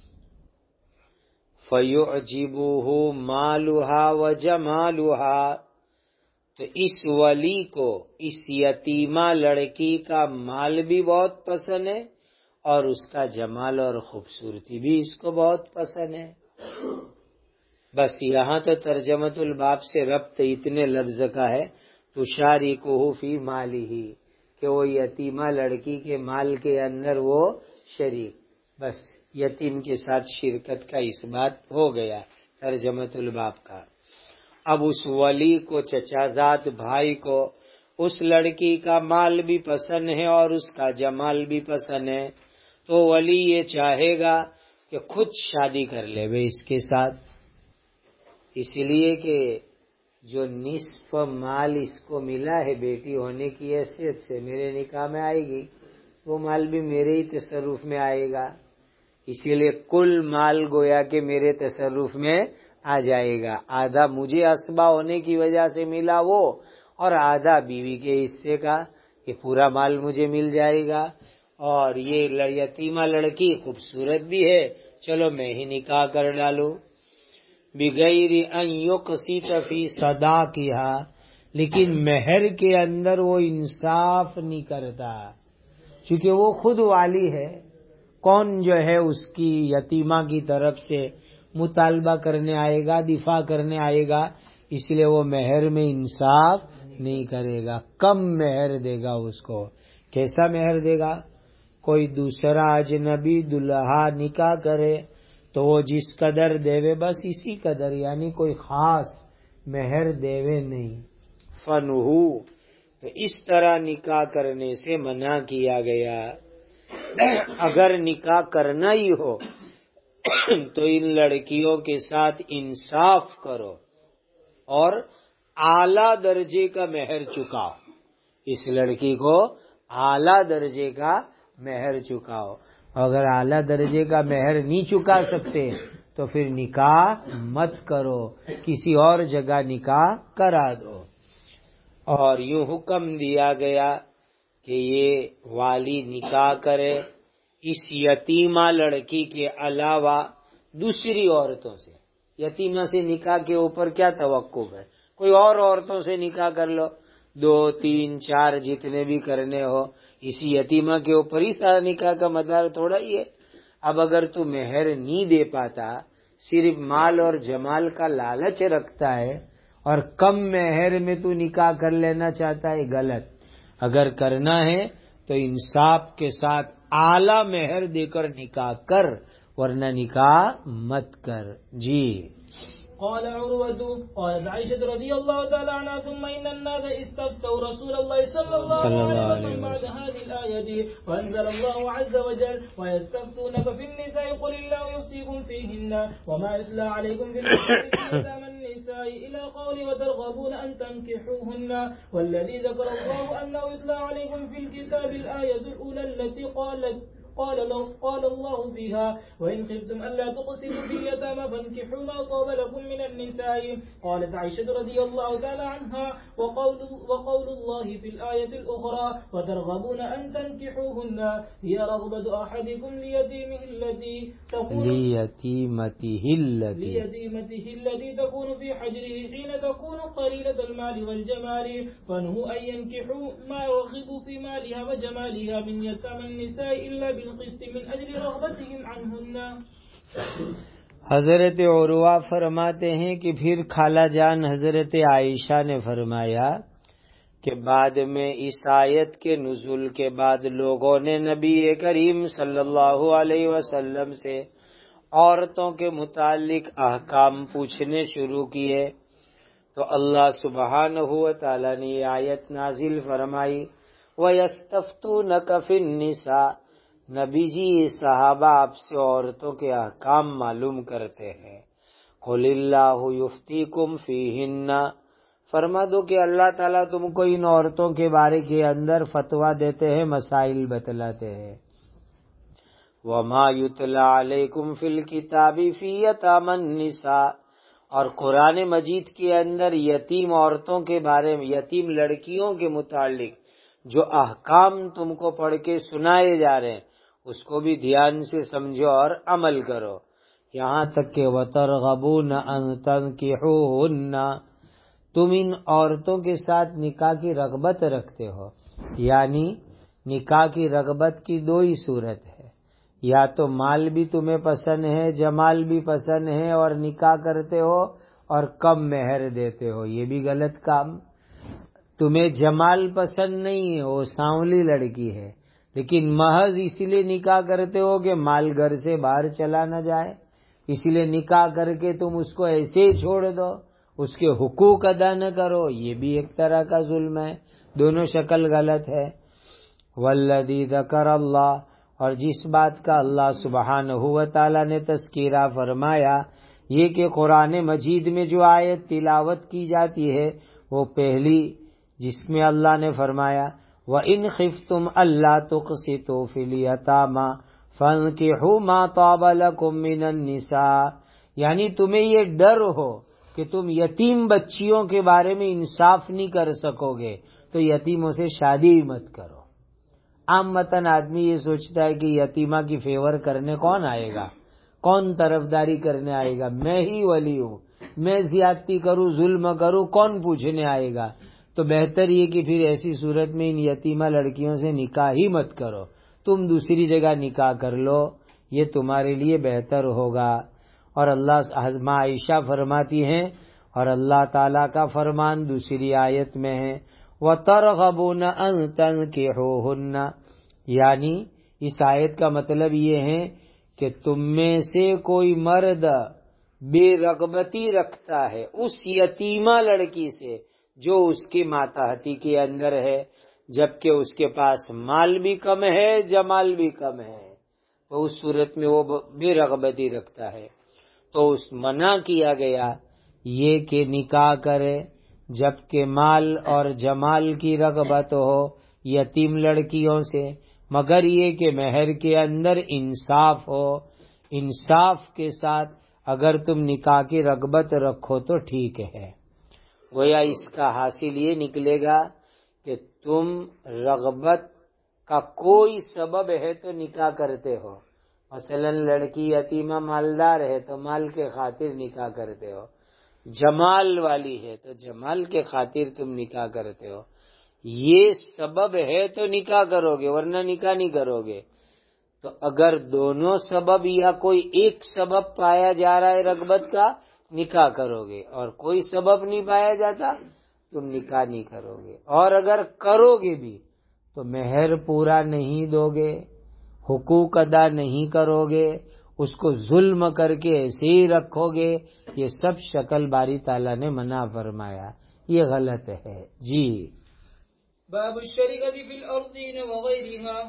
فَيُعْجِبُهُ مَالُهَا وَجَمَالُهَا، تو اس ولی کو اس یتیمہ لڑکی کا مال بھی بہت پسند ہے اور اس کا جمال اور خوبصورتی بھی اس کو بہت پسند ہے۔ بس یہاں تو ترجمۃ الباب سے ربط اتنے لفظ کا ہے، تشارکہ فی مالہ، کہ وہ یتیمہ لڑکی کے مال کے اندر وہ شریک، بس یتیم کے ساتھ شرکت کا اس بات ہو گیا ترجمۃ الباب کا۔ اب اس ولی کو چچا زاد بھائی کو اس لڑکی کا مال بھی پسند ہے اور اس کا جمال بھی پسند ہے، تو ولی یہ چاہے گا کہ خود شادی کر لے بے اس کے ساتھ، اس لیے کہ جو نصف مال اس کو ملا ہے بیٹی ہونے کی حیثیت سے میرے نکاح میں آئے گی، وہ مال بھی میرے ہی تصرف میں آئے گا، اسی لیے کل مال گویا کہ میرے تصرف میں آ جائے گا، آدھا مجھے اسبا ہونے کی وجہ سے ملا وہ، اور آدھا بیوی کے حصے کا، یہ پورا مال مجھے مل جائے گا۔ اور یہ یتیمہ لڑکی خوبصورت بھی ہے، چلو میں ہی نکاح کر ڈالوں۔ بغیر ان یقسط فی صداقہا، لیکن مہر کے اندر وہ انصاف نہیں کرتا، چونکہ وہ خود والی ہے، کون جو ہے اس کی یتیمہ کی طرف سے مطالبہ کرنے آئے گا، دفاع کرنے آئے گا، اس لیے وہ مہر میں انصاف نہیں کرے گا، کم مہر دے گا اس کو۔ کیسا مہر دے گا؟ کوئی دوسرا اجنبی دلہا نکاح کرے تو وہ جس قدر دیوے بس اسی قدر، یعنی کوئی خاص مہر دیوے نہیں۔ فنہو، تو اس طرح نکاح کرنے سے منع کیا گیا۔ اگر نکاح کرنا ہی ہو تو ان لڑکیوں کے ساتھ انصاف کرو اور اعلیٰ درجے کا مہر چکاؤ، اس لڑکی کو اعلیٰ درجے کا مہر چکاؤ۔ اگر اعلیٰ درجے کا مہر نہیں چکا سکتے تو پھر نکاح مت کرو، کسی اور جگہ نکاح کرا دو۔ اور یوں حکم دیا گیا کہ یہ والی نکاح کرے اس یتیمہ لڑکی کے علاوہ دوسری عورتوں سے۔ یتیمہ سے نکاح کے اوپر کیا توقف ہے؟ کوئی اور عورتوں سے نکاح کر لو، 2 3 4 جتنے بھی کرنے ہو، اسی یتیمہ کے اوپر ہی سارا نکاح کا مدار تھوڑا ہی ہے۔ اب اگر تو مہر نہیں دے پاتا، صرف مال اور جمال کا لالچ رکھتا ہے اور کم مہر میں تو نکاح کر لینا چاہتا ہے، غلط۔ اگر کرنا ہے تو انصاف کے ساتھ اعلیٰ مہر دے کر نکاح کر، ورنہ نکاح مت کر۔ جی قال عروة قالت عائشة رضي الله تعالى عنها ثم إن الناس استفتوا رسول الله صلى الله عليه وسلم بعد هذه الآية فأنزل الله عز وجل ويستفتونك في النساء قل الله يفتيكم فيهن وما يتلى عليكم في يتامى النساء إلى قول وترغبون أن تنكحوهن والذي ذكر الله أنه يتلى عليكم في الكتاب الآية الأولى التي قال الله فيها وإن خفتم ألا تقسطوا في اليتامى فانكحوا ما طاب لكم من النساء. قالت عائشة رضي الله تعالى عنها وقول الله في الآية الأخرى وترغبون أن تنكحوهن هي رغبة أحدكم ليتيمته التي تكون في حجره حين تكون قليلة المال والجمال فانهوا أن ينكحوا ما يرغب في مالها وجمالها من يتامى النساء إلا بالقسط من أجل رغبتهم عنهن. حضرت عروہ فرماتے ہیں کہ پھر خالہ جان حضرت عائشہ نے فرمایا کہ بعد میں اس آیت کے نزول کے بعد لوگوں نے نبی کریم صلی اللہ علیہ وسلم سے عورتوں کے متعلق احکام پوچھنے شروع کیے تو اللہ سبحانہ و تعالی نے یہ آیت نازل فرمائی وَيَسْتَفْتُونَكَ فِي النِّسَاءِ. نبی جی صحابہ آپ سے عورتوں کے احکام معلوم کرتے ہیں. قُلِ اللَّهُ يُفْتِيكُمْ فِيهِنَّ. فرما دو کہ اللہ تعالیٰ تم کو ان عورتوں کے بارے کے اندر فتویٰ دیتے ہیں، مسائل بتلاتے ہیں. وَمَا يُتْلَى عَلَيْكُمْ فِي الْكِتَابِ فِي يَتَامَى النِّسَاءِ. اور قرآن مجید کے اندر یتیم عورتوں کے بارے میں، یتیم لڑکیوں کے متعلق جو احکام تم کو پڑھ کے سنائے جا رہے ہیں اس کو بھی دھیان سے سمجھو اور عمل کرو. یہاں تک کہ وَتَرْغَبُونَ أَن تَنكِحُوهُنَّ. تم ان عورتوں کے ساتھ نکاح کی رغبت رکھتے ہو، یعنی نکاح کی رغبت کی دو ہی صورت ہے، یا تو مال بھی تمہیں پسند ہے، جمال بھی پسند ہے اور نکاح کرتے ہو اور کم مہر دیتے ہو، یہ بھی غلط کام. تمہیں جمال پسند نہیں ہے، وہ سانولی لڑکی ہے، لیکن محض اس لیے نکاح کرتے ہو کہ مال گھر سے باہر چلا نہ جائے، اس لیے نکاح کر کے تم اس کو ایسے ہی چھوڑ دو، اس کے حقوق ادا نہ کرو، یہ بھی ایک طرح کا ظلم ہے. دونوں شکل غلط ہے. والذی ذکر اللہ. اور جس بات کا اللہ سبحانہ و تعالی نے تذکرہ فرمایا یہ کہ قرآن مجید میں جو آیت تلاوت کی جاتی ہے وہ پہلی، جس میں اللہ نے فرمایا وَإِنْ خِفْتُمْ أَلَّا تُقْسِطُوا فِي الْيَتَامَى فَانكِحُوا مَا طَابَ لَكُم مِّنَ النِّسَاءِ یعنی تمہیں یہ ڈر ہو کہ تم یتیم بچیوں کے بارے میں انصاف نہیں کر سکو گے تو یتیموں سے شادی مت کرو۔ عام متن آدمی یہ سوچتا ہے کہ یتیمہ کی فیور کرنے کون آئے گا، کون طرفداری کرنے آئے گا، میں ہی ولی ہوں، میں زیادتی کروں ظلم کروں کون پوچھنے آئے گا۔ تو بہتر یہ کہ پھر ایسی صورت میں ان یتیمہ لڑکیوں سے نکاح ہی مت کرو، تم دوسری جگہ نکاح کر لو، یہ تمہارے لیے بہتر ہوگا۔ اور اللہ ماں عائشہ فرماتی ہیں، اور اللہ تعالیٰ کا فرمان دوسری آیت میں ہے وَتَرْغَبُونَ أَن تَنكِحُوهُنَّ، یعنی اس آیت کا مطلب یہ ہے کہ تم میں سے کوئی مرد بے رغبتی رکھتا ہے اس یتیمہ لڑکی سے جو اس کی ماتحتی کے اندر ہے، جبکہ اس کے پاس مال بھی کم ہے جمال بھی کم ہے، تو اس صورت میں وہ بے رغبتی رکھتا ہے۔ تو اس منع کیا گیا یہ کہ نکاح کرے جبکہ مال اور جمال کی رغبت ہو یتیم لڑکیوں سے، مگر یہ کہ مہر کے اندر انصاف ہو، انصاف کے ساتھ اگر تم نکاح کی رغبت رکھو تو ٹھیک ہے۔ گویا اس کا حاصل یہ نکلے گا کہ تم رغبت کا کوئی سبب ہے تو نکاح کرتے ہو، مثلا لڑکی یتیمہ مالدار ہے تو مال کے خاطر نکاح کرتے ہو، جمال والی ہے تو جمال کے خاطر تم نکاح کرتے ہو، یہ سبب ہے تو نکاح کرو گے ورنہ نکاح نہیں کرو گے۔ تو اگر دونوں سبب یا کوئی ایک سبب پایا جا رہا ہے رغبت کا نکاح کرو گے، اور کوئی سبب نہیں پایا جاتا تم نکاح نہیں کرو گے، اور اگر کرو گے بھی تو مہر پورا نہیں دو گے، حقوق ادا نہیں کرو گے، اس کو ظلم کر کے ایسے ہی رکھو گے، یہ سب شکل باری تعالیٰ نے منع فرمایا، یہ غلط ہے۔ جی باب الشركة في الأرضين وغيرها،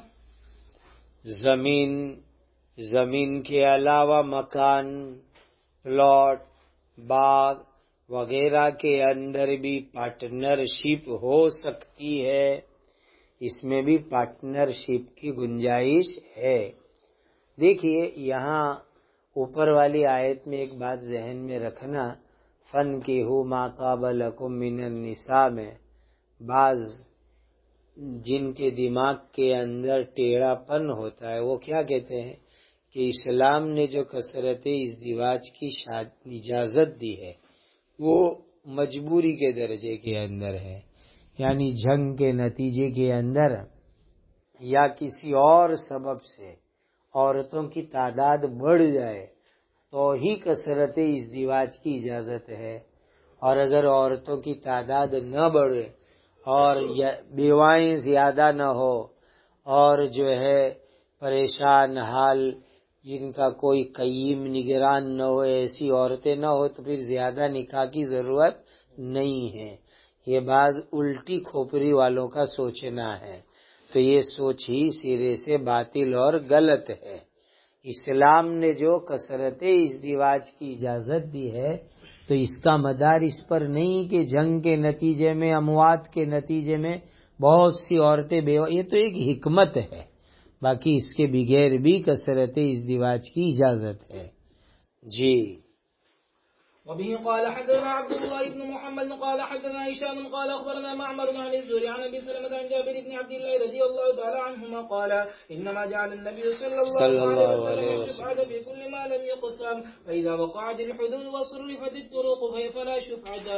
زمین کے علاوہ مکان، پلاٹ، باغ وغیرہ کے اندر بھی پارٹنرشپ ہو سکتی ہے، اس میں بھی پارٹنرشپ کی گنجائش ہے۔ دیکھیے یہاں اوپر والی آیت میں ایک بات ذہن میں رکھنا، فَانكِحُوا مَا طَابَ لَكُم مِّنَ النِّسَاءِ میں بعض جن کے دماغ کے اندر ٹیڑھا پن ہوتا ہے وہ کیا کہتے ہیں کہ اسلام نے جو کثرت ازدواج کی اجازت دی ہے وہ مجبوری کے درجے کے اندر ہے، یعنی جنگ کے نتیجے کے اندر یا کسی اور سبب سے عورتوں کی تعداد بڑھ جائے تو ہی کثرت ازدواج کی اجازت ہے، اور اگر عورتوں کی تعداد نہ بڑھے اور بیوائیں زیادہ نہ ہو اور جو ہے پریشان حال جن کا کوئی قیم نگران نہ ہو ایسی عورتیں نہ ہو تو پھر زیادہ نکاح کی ضرورت نہیں ہے۔ یہ بعض الٹی کھوپڑی والوں کا سوچنا ہے، تو یہ سوچ ہی سرے سے باطل اور غلط ہے۔ اسلام نے جو کثرت ازدواج کی اجازت دی ہے تو اس کا مدار اس پر نہیں کہ جنگ کے نتیجے میں اموات کے نتیجے میں بہت سی عورتیں بیوہ، یہ تو ایک حکمت ہے، باقی اس کے بغیر بھی کثرت ازدواج کی اجازت ہے۔ جی وبه قال حدثنا عبد الله بن محمد قال حدثنا هشام قال اخبرنا معمر عن الزهري عن ابي سلمة عن جابر بن عبد الله رضي الله تعالى عنهما قال انما جعل النبي صلى الله عليه وسلم الشفعة في كل ما لم يقسم فاذا وقعت الحدود وصرفت الطرق فلا شفعة۔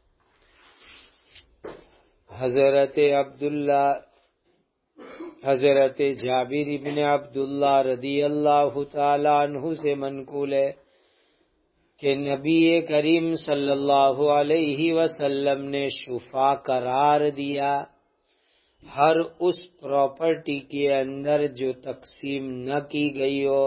حضرت جابر بن عبداللہ رضی اللہ تعالی عنہ سے منقول ہے کہ نبی کریم صلی اللہ علیہ وسلم نے شفاع قرار دیا ہر اس پراپرٹی کے اندر جو تقسیم نہ کی گئی ہو،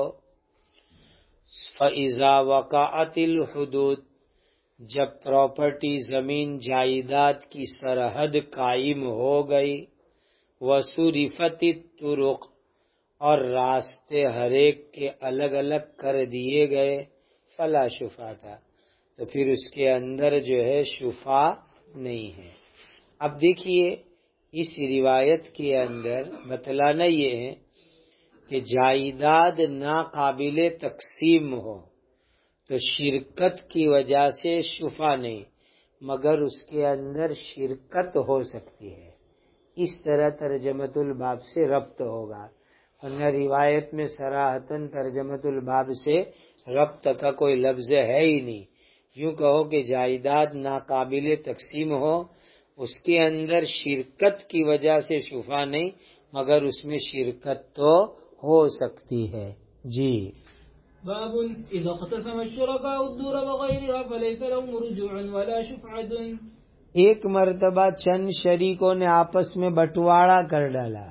فَإِذَا وَقَعَتِ الْحُدُودُ، جب پراپرٹی زمین جائیداد کی سرحد قائم ہو گئی، وَصُرِفَتِ الطُّرُقُ، اور راستے ہر ایک کے الگ الگ کر دیے گئے، فلا شفاعۃ، تو پھر اس کے اندر جو ہے شفاع نہیں ہے۔ اب دیکھیے اس روایت کے اندر بتلانا یہ ہے کہ جائیداد ناقابل تقسیم ہو تو شرکت کی وجہ سے شفا نہیں، مگر اس کے اندر شرکت ہو سکتی ہے، اس طرح ترجمۃ الباب سے ربط ہوگا، ورنہ روایت میں صراحتاً ترجمۃ الباب سے ربط کا کوئی لفظ ہے ہی نہیں۔ یوں کہو کہ جائیداد ناقابل تقسیم ہو، اس کے اندر شرکت کی وجہ سے شفا نہیں، مگر اس میں شرکت تو ہو سکتی ہے۔ جی باب اذا اقتسم الشركاء الدور وغيرها فليس لهم رجوع ولا شفعة۔ ایک مرتبہ چند شریکوں نے آپس میں بٹوارا کر ڈالا،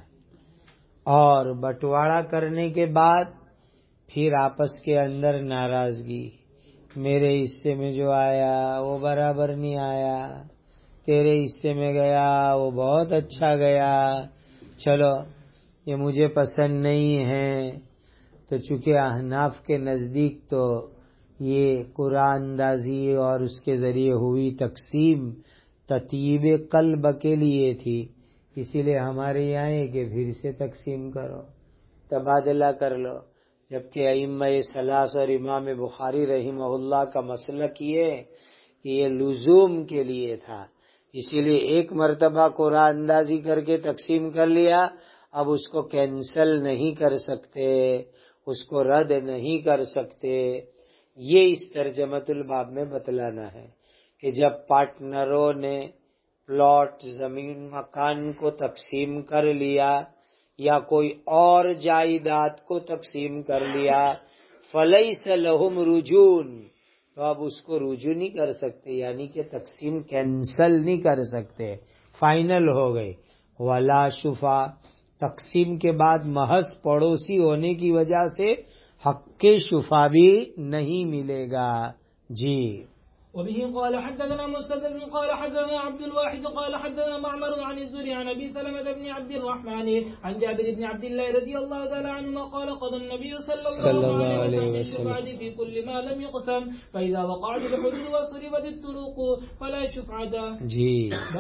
اور بٹوارا کرنے کے بعد پھر آپس کے اندر ناراضگی، میرے حصے میں جو آیا وہ برابر نہیں آیا، تیرے حصے میں گیا وہ بہت اچھا گیا، چلو یہ مجھے پسند نہیں ہے۔ تو چونکہ احناف کے نزدیک تو یہ قرآن اندازی اور اس کے ذریعے ہوئی تقسیم تطیب قلب کے لیے تھی، اسی لیے ہمارے یہاں ہے کہ پھر سے تقسیم کرو، تبادلہ کر لو، جبکہ ائمہ ثلاثہ اور امام بخاری رحمہ اللہ کا مسلک یہ ہے کہ یہ لزوم کے لیے تھا، اسی لیے ایک مرتبہ قرآن اندازی کر کے تقسیم کر لیا، اب اس کو کینسل نہیں کر سکتے، اس کو رد نہیں کر سکتے۔ یہ اس ترجمۃ الباب میں بتلانا ہے کہ جب پارٹنروں نے پلاٹ زمین مکان کو تقسیم کر لیا یا کوئی اور جائیداد کو تقسیم کر لیا، فلیس لہم رجون، تو اب اس کو رجوع نہیں کر سکتے، یعنی کہ تقسیم کینسل نہیں کر سکتے، فائنل ہو گئی۔ ولا شفا، تقسیم کے بعد محض پڑوسی ہونے کی وجہ سے حق کے شفا بھی نہیں ملے گا۔ جی وبه قال حدثنا مسدد قال حدثنا عبد الواحد قال حدثنا معمر عن الزهري عن ابي سلمة بن عبد الرحمن عن جابر بن عبد الله رضي الله تعالى عنهما قال قضى النبي صلى الله عليه وسلم الشفاعة في كل ما لم يقسم فإذا وقعت الحدود وصرفت الطرق فلا شفعة۔ جی